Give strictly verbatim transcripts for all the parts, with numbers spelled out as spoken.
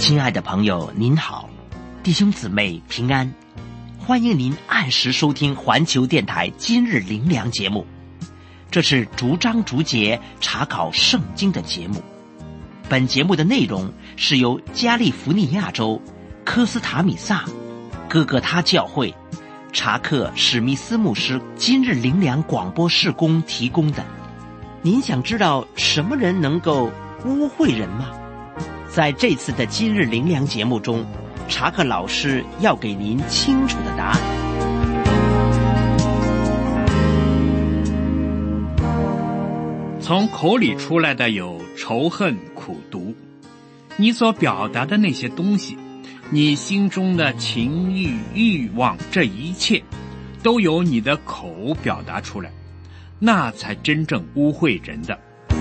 亲爱的朋友您好，弟兄姊妹平安，欢迎您按时收听环球电台今日灵粮节目。这是逐章逐节查考圣经的节目。本节目的内容是由加利福尼亚州科斯塔米萨哥哥他教会查克史密斯牧师今日灵粮广播事工提供的。您想知道什么人能够污秽人吗？在这次的今日灵粮节目中，查克老师要给您清楚的答案。 从口里出来的有仇恨、苦毒，你所表达的那些东西，你心中的情欲、欲望，这一切都由你的口表达出来，那才真正污秽人的。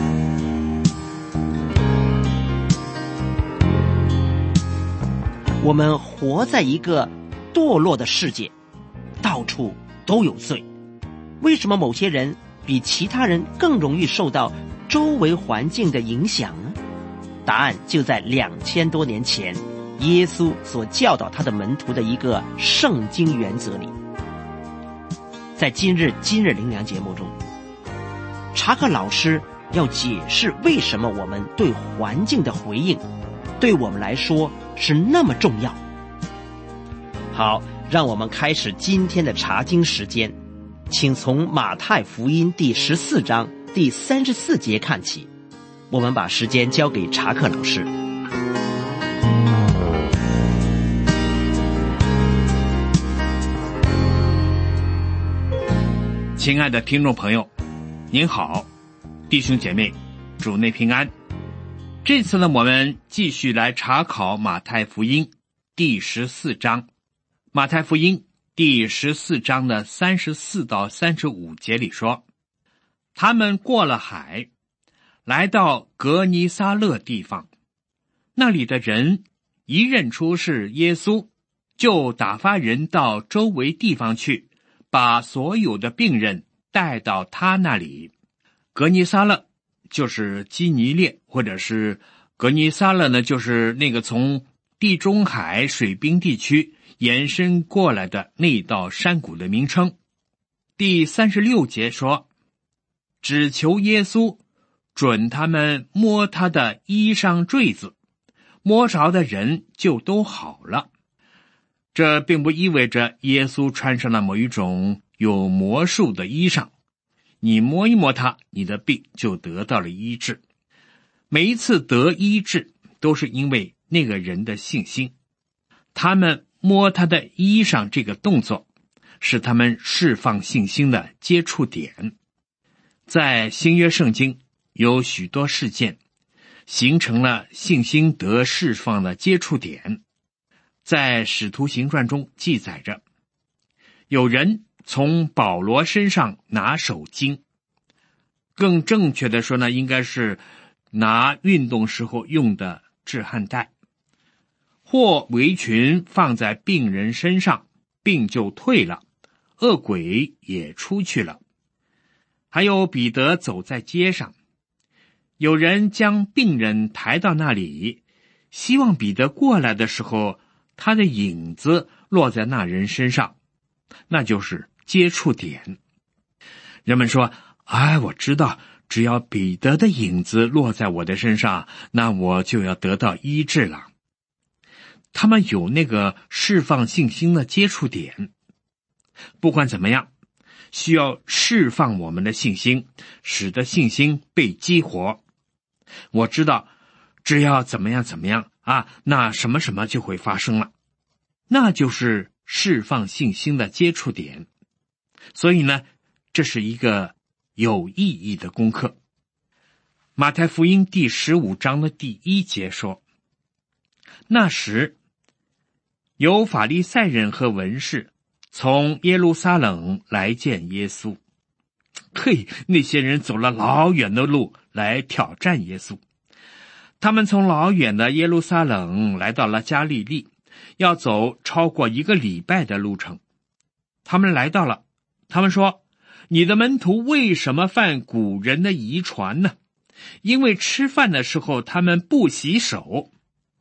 我们活在一个堕落的世界，到处都有罪。为什么某些人比其他人更容易受到周围环境的影响呢？答案就在两千多年前耶稣所教导他的门徒的一个圣经原则里。在今日今日灵粮节目中，查克老师要解释为什么我们对环境的回应对我们来说是那么重要。好，让我们开始今天的查经时间，请从马太福音第十四章第三十四节看起。我们把时间交给查克老师。 亲爱的听众朋友，您好，弟兄姐妹，主内平安。这次呢，我们继续来查考马太福音第十四章。马太福音第十四章的三十四到三十五节里说，他们过了海，来到格尼撒勒地方，那里的人一认出是耶稣，就打发人到周围地方去，把所有的病人带到他那里。格尼撒勒就是基尼列，或者是格尼撒勒呢，就是那个从地中海水滨地区延伸过来的那道山谷的名称。第三十六节说，只求耶稣准他们摸他的衣裳坠子，摸着的人就都好了。这并不意味着耶稣穿上了某一种有魔术的衣裳，你摸一摸它，你的病就得到了医治。每一次得医治都是因为那个人的信心。他们摸他的衣裳这个动作是他们释放信心的接触点。在新约圣经有许多事件形成了信心得释放的接触点。在使徒行传中记载着，有人从保罗身上拿手巾，更正确的说呢，应该是拿运动时候用的止汗带，或围裙放在病人身上，病就退了，恶鬼也出去了。还有彼得走在街上，有人将病人抬到那里，希望彼得过来的时候，他的影子落在那人身上，那就是接触点。人们说，哎，我知道，只要彼得的影子落在我的身上，那我就要得到医治了。他们有那个释放信心的接触点。不管怎么样，需要释放我们的信心，使得信心被激活。我知道，只要怎么样怎么样啊，那什么什么就会发生了。那就是释放信心的接触点。所以呢，这是一个有意义的功课。马太福音第十五章的第一节说，那时有法利赛人和文士从耶路撒冷来见耶稣。嘿，那些人走了老远的路来挑战耶稣。他们从老远的耶路撒冷来到了加利利，要走超过一个礼拜的路程。他们来到了，他们说，你的门徒为什么犯古人的遗传呢？因为吃饭的时候他们不洗手。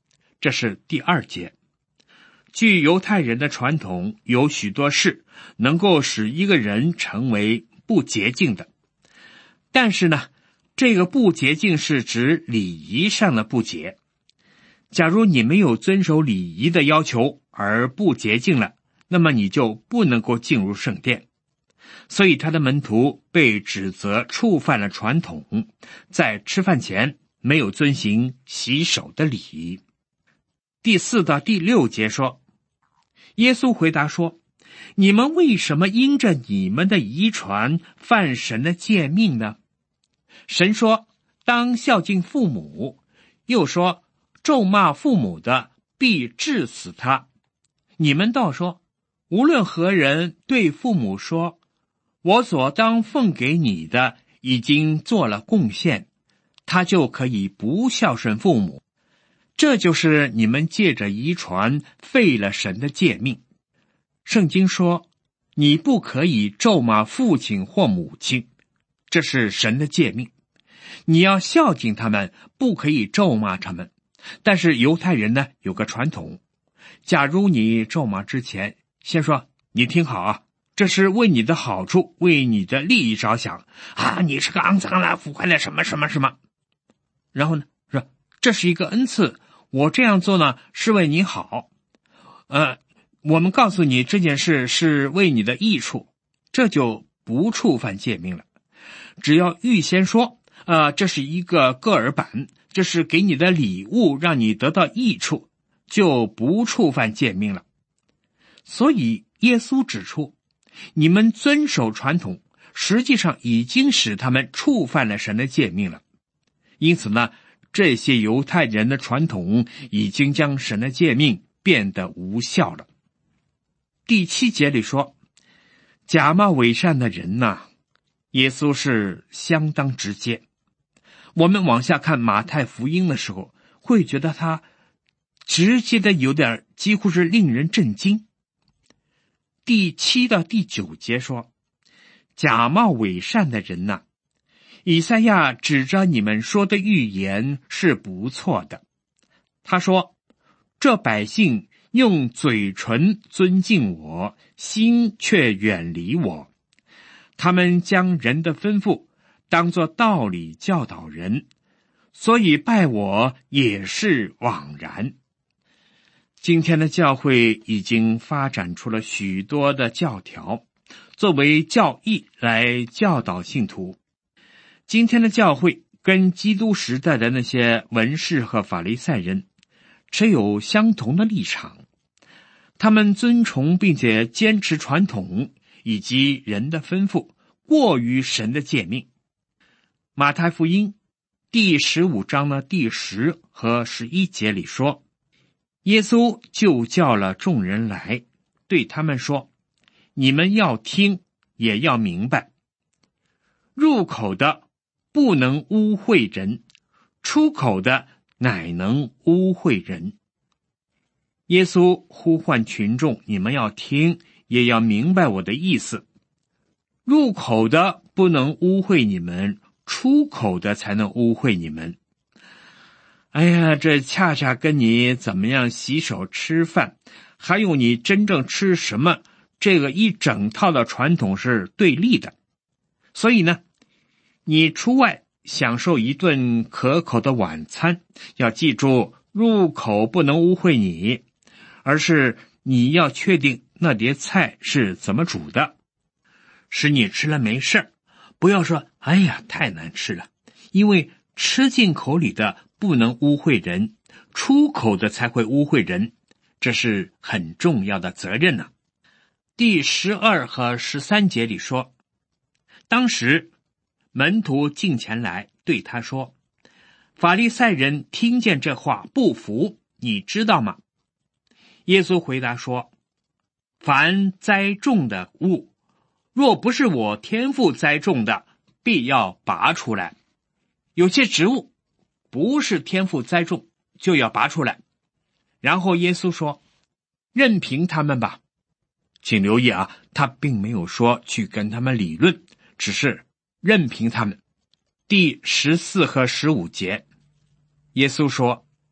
这是第二节。据犹太人的传统，有许多事能够使一个人成为不洁净的。但是呢，这个不洁净是指礼仪上的不洁。假如你没有遵守礼仪的要求而不洁净了，那么你就不能够进入圣殿。所以他的门徒被指责触犯了传统，在吃饭前没有遵行洗手的礼仪。第四到第六节说，耶稣回答说，你们为什么因着你们的遗传犯神的诫命呢？神说，当孝敬父母，又说，咒骂父母的必治死他。你们倒说，无论何人对父母说，我所当奉给你的已经做了贡献，他就可以不孝顺父母。这就是你们借着遗传废了神的诫命。圣经说，你不可以咒骂父亲或母亲，这是神的诫命。你要孝敬他们，不可以咒骂他们。但是犹太人呢，有个传统，假如你咒骂之前，先说，你听好啊，这是为你的好处，为你的利益着想啊！你是个肮脏了、腐坏了什么什么什么。然后呢，说这是一个恩赐，我这样做呢是为你好。呃，我们告诉你这件事是为你的益处，这就不触犯诫命了。只要预先说，呃，这是一个个耳板，这是给你的礼物，让你得到益处，就不触犯诫命了。所以耶稣指出，你们遵守传统，实际上已经使他们触犯了神的诫命了。因此呢，这些犹太人的传统已经将神的诫命变得无效了。第七节里说，假冒伪善的人呐、啊，耶稣是相当直接。我们往下看马太福音的时候，会觉得他直接的有点几乎是令人震惊。第七到第九节说，假冒伪善的人呐、啊，以赛亚指着你们说的预言是不错的。他说，这百姓用嘴唇尊敬我，心却远离我。他们将人的吩咐当作道理教导人，所以拜我也是枉然。今天的教会已经发展出了许多的教条，作为教义来教导信徒。今天的教会跟基督时代的那些文士和法利赛人持有相同的立场，他们尊崇并且坚持传统以及人的吩咐，过于神的诫命。马太福音第十五章的第十和十一节里说，耶稣就叫了众人来，对他们说，你们要听，也要明白，入口的不能污秽人，出口的乃能污秽人。耶稣呼唤群众，你们要听，也要明白我的意思。入口的不能污秽你们，出口的才能污秽你们。哎呀，这恰恰跟你怎么样洗手吃饭，还有你真正吃什么，这个一整套的传统是对立的。所以呢，你出外享受一顿可口的晚餐，要记住，入口不能污秽你，而是你要确定那碟菜是怎么煮的，使你吃了没事，不要说哎呀太难吃了，因为吃进口里的不能污秽人，出口的才会污秽人，这是很重要的责任呢、啊。第十二和十三节里说，当时门徒进前来对他说，法利赛人听见这话不服，你知道吗？耶稣回答说，凡栽种的物，若不是我天父栽种的，必要拔出来。有些植物不是天父栽种，就要拔出来。然后耶稣说，任凭他们吧。请留意啊，他并没有说去跟他们理论，只是任凭他们。第十四和十五节，耶稣说，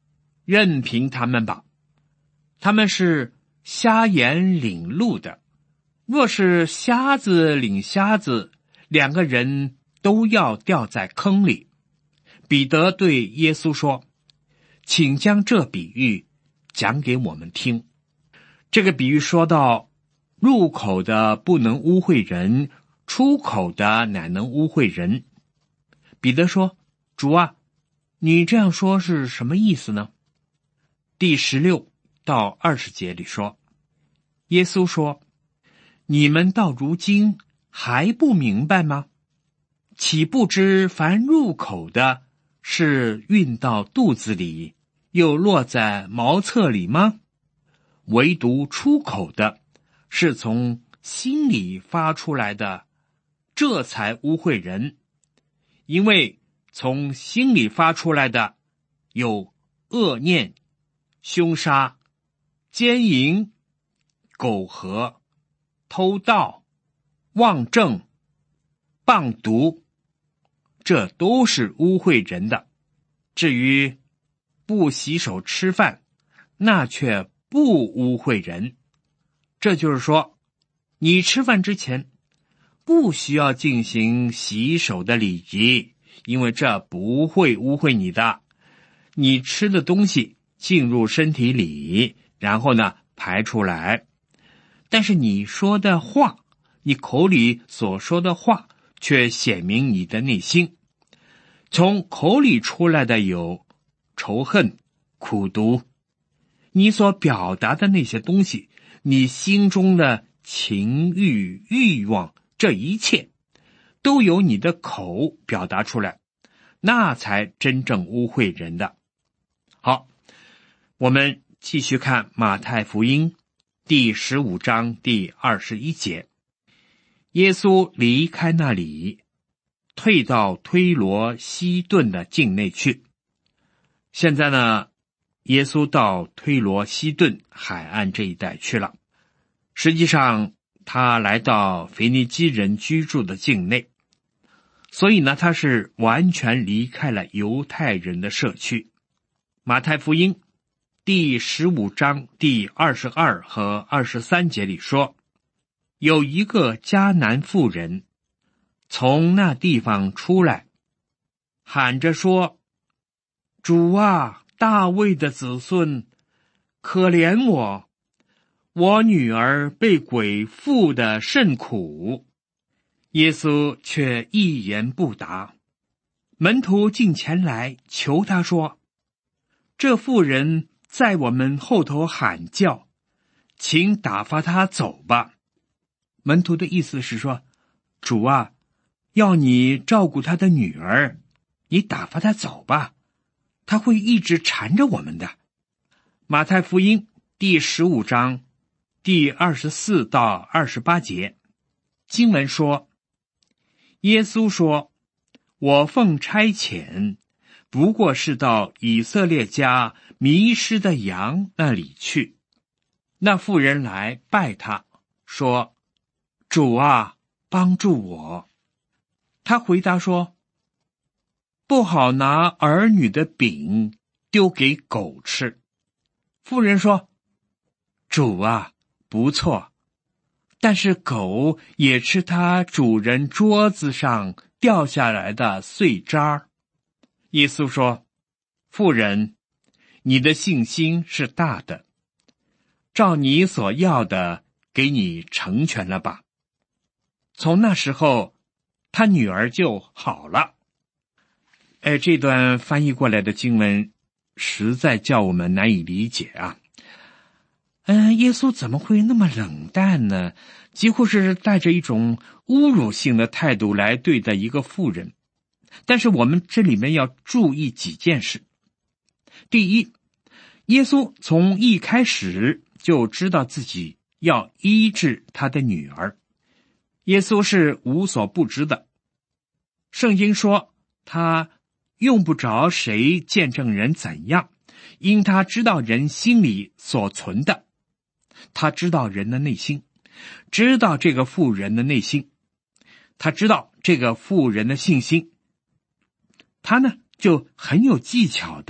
任凭他们吧。他们是瞎眼领路的，若是瞎子领瞎子，两个人都要掉在坑里。彼得对耶稣说，请将这比喻讲给我们听。这个比喻说到，入口的不能污秽人，出口的乃能污秽人。彼得说，主啊，你这样说是什么意思呢？第十六到二十节里说，耶稣说，你们到如今还不明白吗？岂不知凡入口的是运到肚子里，又落在茅厕里吗？唯独出口的是从心里发出来的，这才污秽人。因为从心里发出来的有恶念、凶杀、奸淫、苟合、偷盗、妄证、谤毒，这都是污秽人的。至于不洗手吃饭，那却不污秽人。这就是说，你吃饭之前不需要进行洗手的礼仪，因为这不会污秽你的。你吃的东西进入身体里，然后呢排出来。但是你说的话，你口里所说的话却显明你的内心。从口里出来的有仇恨、苦毒，你所表达的那些东西，你心中的情欲、欲望，这一切都由你的口表达出来，那才真正污秽人的。好，我们继续看马太福音第十五章第二十一节。耶稣离开那里，退到推罗西顿的境内去。现在呢，耶稣到推罗西顿海岸这一带去了。实际上他来到腓尼基人居住的境内，所以呢，他是完全离开了犹太人的社区。马太福音第十五章第二十二和二十三节里说，有一个迦南妇人从那地方出来，喊着说，主啊，大卫的子孙，可怜我，我女儿被鬼附得甚苦。耶稣却一言不答。门徒进前来求他说，这妇人在我们后头喊叫，请打发他走吧。门徒的意思是说，主啊，要你照顾他的女儿，你打发他走吧，他会一直缠着我们的。马太福音第十五章第二十四到二十八节，经文说，耶稣说，我奉差遣，不过是到以色列家迷失的羊那里去。那妇人来拜他，说，主啊，帮助我。他回答说，不好拿儿女的饼丢给狗吃。妇人说，主啊，不错，但是狗也吃它主人桌子上掉下来的碎渣。耶稣说，妇人，你的信心是大的，照你所要的给你成全了吧。从那时候他女儿就好了。哎，这段翻译过来的经文实在叫我们难以理解啊。嗯，耶稣怎么会那么冷淡呢？几乎是带着一种侮辱性的态度来对待一个妇人。但是我们这里面要注意几件事。第一，耶稣从一开始就知道自己要医治他的女儿。耶稣是无所不知的。圣经说，他用不着谁见证人怎样，因他知道人心里所存的。他知道人的内心，知道这个妇人的内心，他知道这个妇人的信心。他呢，就很有技巧的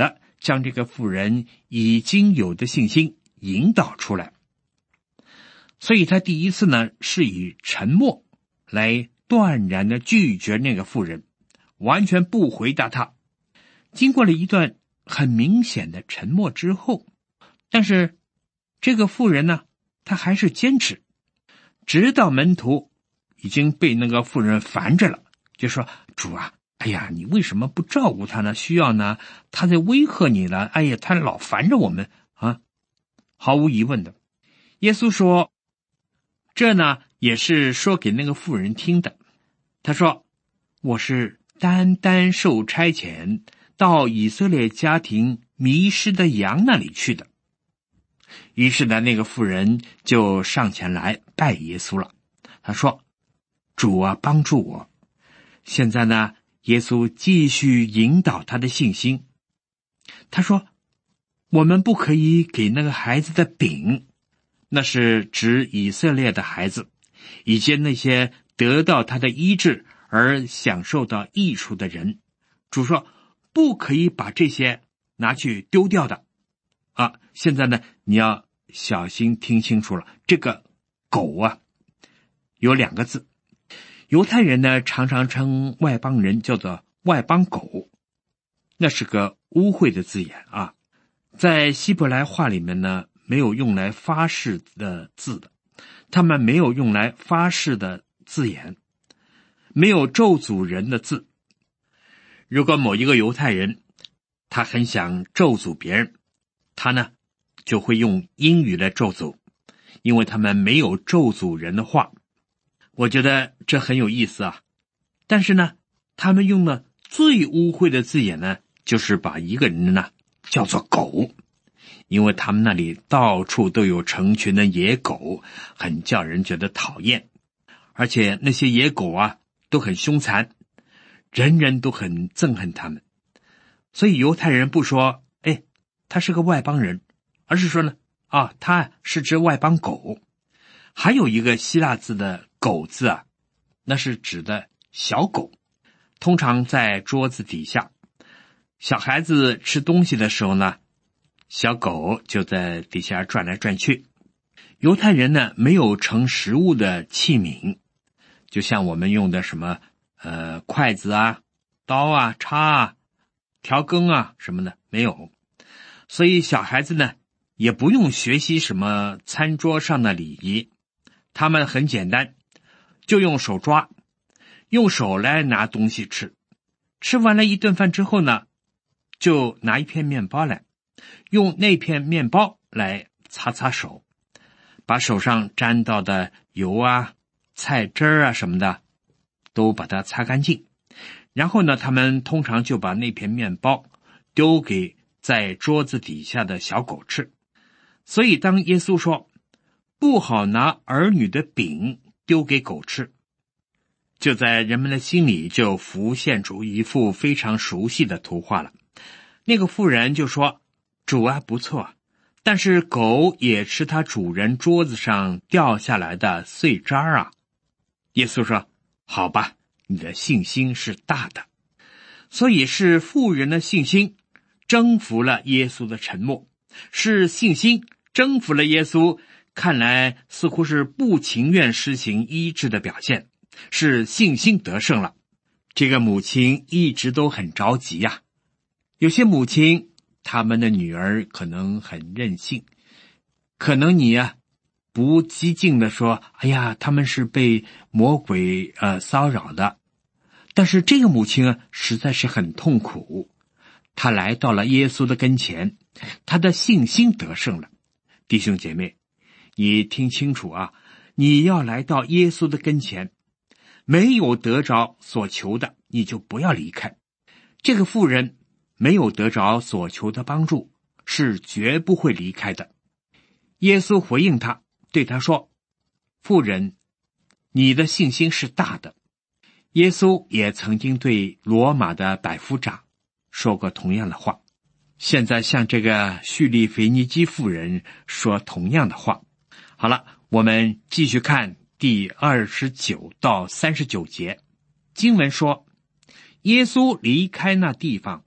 将这个妇人已经有的信心引导出来。所以他第一次呢，是以沉默来断然的拒绝那个妇人，完全不回答他。经过了一段很明显的沉默之后，但是这个妇人呢，她还是坚持，直到门徒已经被那个妇人烦着了，就说：主啊，哎呀，你为什么不照顾他呢？需要呢，他在威吓你了，哎呀，他老烦着我们啊。毫无疑问的，耶稣说，这呢也是说给那个妇人听的。他说，我是单单受差遣到以色列家庭迷失的羊那里去的。于是呢，那个妇人就上前来拜耶稣了。他说，主啊，帮助我。现在呢，耶稣继续引导他的信心。他说，我们不可以给那个孩子的饼，那是指以色列的孩子，以及那些得到他的医治而享受到益处的人。主说，不可以把这些拿去丢掉的。啊，现在呢，你要小心听清楚了，这个狗啊，有两个字。犹太人呢，常常称外邦人叫做外邦狗，那是个污秽的字眼啊。在希伯来话里面呢，没有用来发誓的字的，他们没有用来发誓的字眼，没有咒诅人的字。如果某一个犹太人，他很想咒诅别人，他呢就会用英语来咒诅，因为他们没有咒诅人的话。我觉得这很有意思啊。但是呢，他们用了最污秽的字眼呢，就是把一个人呢叫做狗，因为他们那里到处都有成群的野狗，很叫人觉得讨厌。而且那些野狗啊都很凶残，人人都很憎恨他们。所以犹太人不说，哎，他是个外邦人，而是说呢，啊，他是只外邦狗。还有一个希腊字的狗字啊，那是指的小狗，通常在桌子底下。小孩子吃东西的时候呢，小狗就在底下转来转去。犹太人呢，没有盛食物的器皿，就像我们用的什么呃筷子啊、刀啊、叉啊、调羹啊什么的，没有。所以小孩子呢，也不用学习什么餐桌上的礼仪，他们很简单，就用手抓，用手来拿东西吃。吃完了一顿饭之后呢，就拿一片面包来，用那片面包来擦擦手，把手上沾到的油啊、菜汁儿啊什么的都把它擦干净。然后呢，他们通常就把那片面包丢给在桌子底下的小狗吃。所以当耶稣说不好拿儿女的饼丢给狗吃，就在人们的心里就浮现出一幅非常熟悉的图画了。那个妇人就说，主啊，不错，但是狗也吃它主人桌子上掉下来的碎渣啊。耶稣说，好吧，你的信心是大的。所以是妇人的信心征服了耶稣的沉默，是信心征服了耶稣看来似乎是不情愿施行医治的表现，是信心得胜了。这个母亲一直都很着急呀、啊。有些母亲，他们的女儿可能很任性，可能你呀、啊、不激进的说，哎呀，他们是被魔鬼呃骚扰的。但是这个母亲啊，实在是很痛苦。她来到了耶稣的跟前，她的信心得胜了。弟兄姐妹，你听清楚啊，你要来到耶稣的跟前，没有得着所求的，你就不要离开。这个妇人没有得着所求的帮助，是绝不会离开的。耶稣回应他，对他说，妇人，你的信心是大的。耶稣也曾经对罗马的百夫长说过同样的话，现在向这个叙利腓尼基妇人说同样的话。好了，我们继续看第二十九到三十九节。经文说，耶稣离开那地方，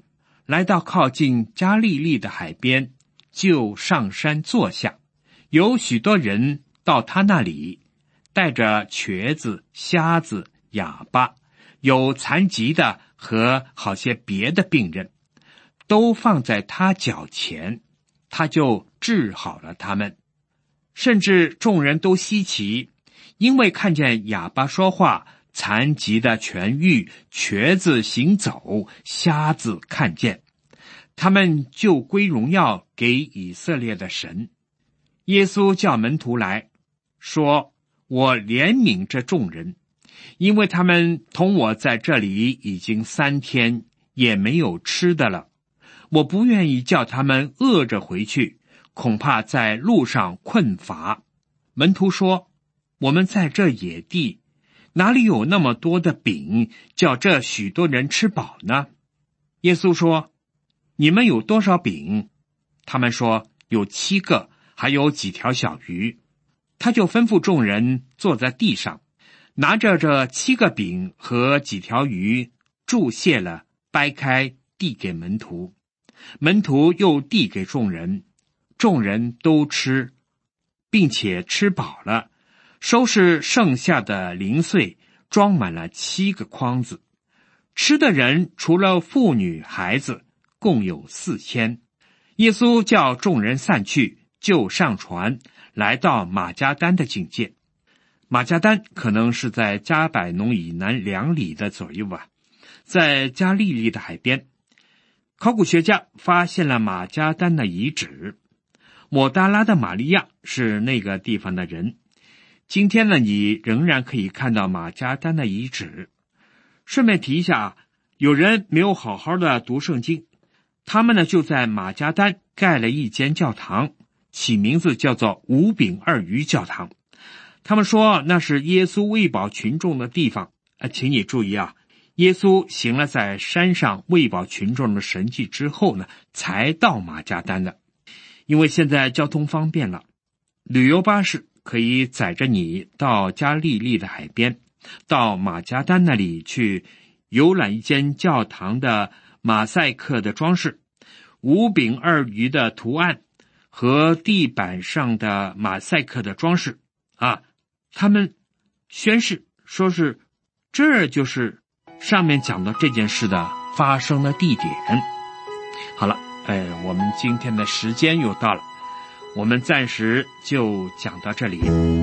来到靠近加利利的海边，就上山坐下。有许多人到他那里，带着瘸子、瞎子、哑巴，有残疾的和好些别的病人，都放在他脚前，他就治好了他们。甚至众人都稀奇，因为看见哑巴说话，残疾的痊愈，瘸子行走，瞎子看见，他们就归荣耀给以色列的神。耶稣叫门徒来说，我怜悯这众人，因为他们同我在这里已经三天，也没有吃的了。我不愿意叫他们饿着回去，恐怕在路上困乏。门徒说，我们在这野地，哪里有那么多的饼，叫这许多人吃饱呢？耶稣说，你们有多少饼？他们说，有七个，还有几条小鱼。他就吩咐众人坐在地上，拿着这七个饼和几条鱼，注谢了，掰开，递给门徒。门徒又递给众人，众人都吃，并且吃饱了，收拾剩下的零碎，装满了七个筐子。吃的人除了妇女孩子，共有四千。耶稣叫众人散去，就上船，来到马加丹的境界。马加丹可能是在加百农以南两里的左右吧，在加利利的海边。考古学家发现了马加丹的遗址，抹大拉的玛利亚是那个地方的人。今天呢，你仍然可以看到马加丹的遗址。顺便提一下，有人没有好好的读圣经，他们呢就在马加丹盖了一间教堂，起名字叫做五饼二鱼教堂。他们说那是耶稣喂饱群众的地方。呃，请你注意啊，耶稣行了在山上喂饱群众的神迹之后呢，才到马加丹的。因为现在交通方便了，旅游巴士可以载着你到加利利的海边，到马加丹那里去游览一间教堂的马赛克的装饰，五饼二鱼的图案和地板上的马赛克的装饰啊，他们宣誓说是这就是上面讲的这件事的发生的地点。好了，哎，我们今天的时间又到了，我们暂时就讲到这里。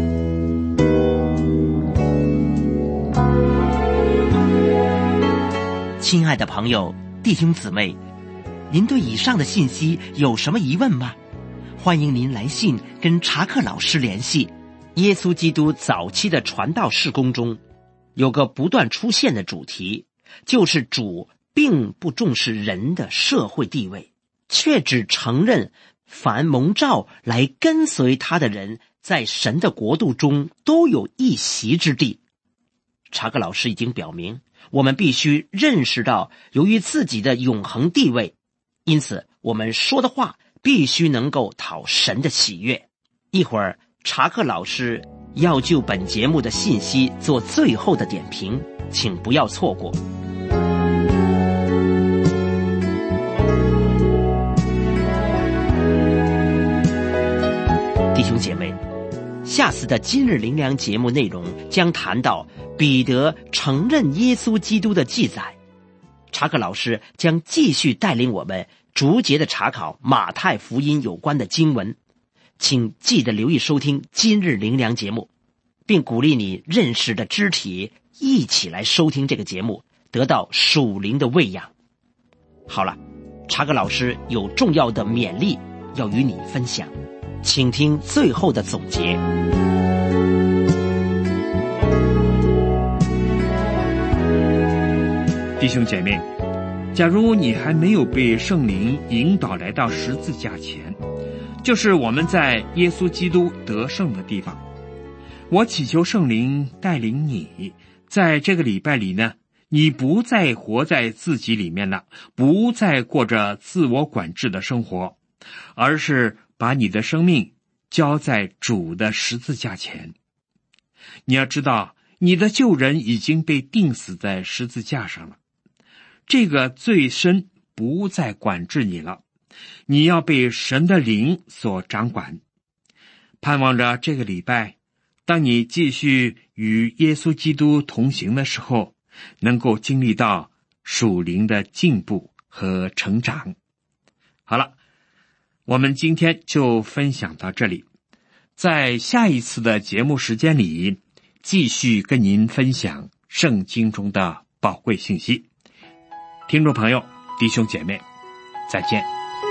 亲爱的朋友、弟兄姊妹，您对以上的信息有什么疑问吗？欢迎您来信跟查克老师联系。耶稣基督早期的传道事工中，有个不断出现的主题，就是主并不重视人的社会地位，却只承认凡蒙召来跟随他的人，在神的国度中都有一席之地。查克老师已经表明，我们必须认识到由于自己的永恒地位，因此我们说的话必须能够讨神的喜悦。一会儿查克老师要就本节目的信息做最后的点评，请不要错过。弟兄姐妹，下次的今日灵粮节目内容将谈到彼得承认耶稣基督的记载。查克老师将继续带领我们逐节的查考马太福音有关的经文，请记得留意收听今日灵粮节目，并鼓励你认识的肢体一起来收听这个节目，得到属灵的喂养。好了，查克老师有重要的勉励要与你分享，请听最后的总结。 弟兄姐妹，假如你还没有被圣灵引导来到十字架前，就是我们在耶稣基督得胜的地方，我祈求圣灵带领你，在这个礼拜里呢，你不再活在自己里面了，不再过着自我管制的生活，而是把你的生命交在主的十字架前。你要知道，你的旧人已经被钉死在十字架上了，这个罪身不再管制你了，你要被神的灵所掌管。盼望着这个礼拜，当你继续与耶稣基督同行的时候，能够经历到属灵的进步和成长。好了，我们今天就分享到这里，在下一次的节目时间里，继续跟您分享圣经中的宝贵信息。听众朋友，弟兄姐妹，再见。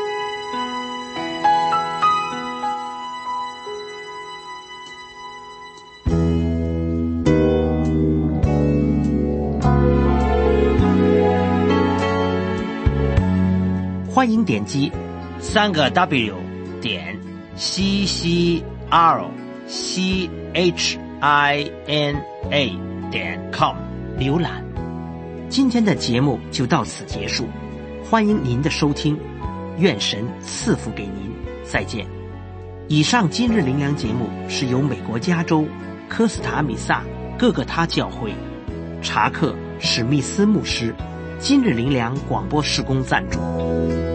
欢迎点击三个 W 点 C C R C H I N A 点 com 浏览。今天的节目就到此结束，欢迎您的收听，愿神赐福给您，再见。以上今日灵粮节目是由美国加州科斯塔米萨各个他教会查克史密斯牧师今日灵粮广播事工赞助。